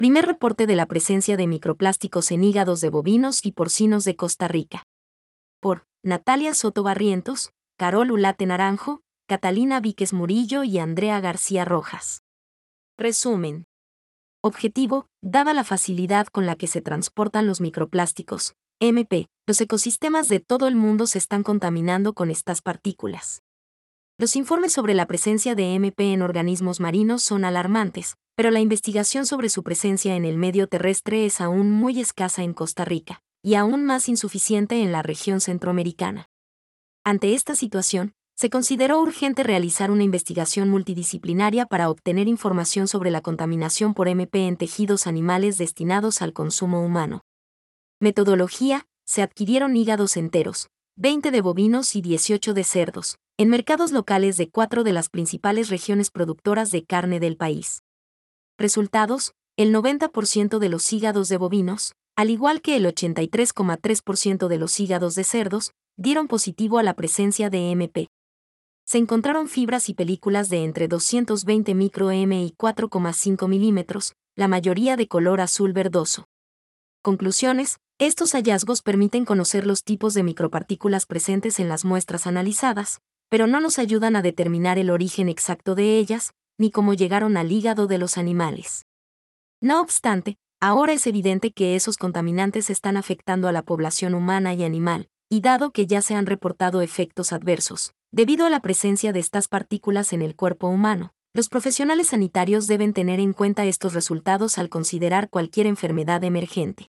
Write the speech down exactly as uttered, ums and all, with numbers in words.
Primer reporte de la presencia de microplásticos en hígados de bovinos y porcinos de Costa Rica. Por Natalia Soto Barrientos, Carol Ulate Naranjo, Catalina Víquez Murillo y Andrea García Rojas. Resumen. Objetivo: dada la facilidad con la que se transportan los microplásticos, M P, los ecosistemas de todo el mundo se están contaminando con estas partículas. Los informes sobre la presencia de M P en organismos marinos son alarmantes, pero la investigación sobre su presencia en el medio terrestre es aún muy escasa en Costa Rica, y aún más insuficiente en la región centroamericana. Ante esta situación, se consideró urgente realizar una investigación multidisciplinaria para obtener información sobre la contaminación por M P en tejidos animales destinados al consumo humano. Metodología: se adquirieron hígados enteros, veinte de bovinos y dieciocho de cerdos, en mercados locales de cuatro de las principales regiones productoras de carne del país. Resultados: el noventa por ciento de los hígados de bovinos, al igual que el ochenta y tres coma tres por ciento de los hígados de cerdos, dieron positivo a la presencia de M P. Se encontraron fibras y películas de entre doscientos veinte micrometros y cuatro coma cinco milímetros, la mayoría de color azul verdoso. Conclusiones: estos hallazgos permiten conocer los tipos de micropartículas presentes en las muestras analizadas, pero no nos ayudan a determinar el origen exacto de ellas, ni cómo llegaron al hígado de los animales. No obstante, ahora es evidente que esos contaminantes están afectando a la población humana y animal, y dado que ya se han reportado efectos adversos, debido a la presencia de estas partículas en el cuerpo humano, los profesionales sanitarios deben tener en cuenta estos resultados al considerar cualquier enfermedad emergente.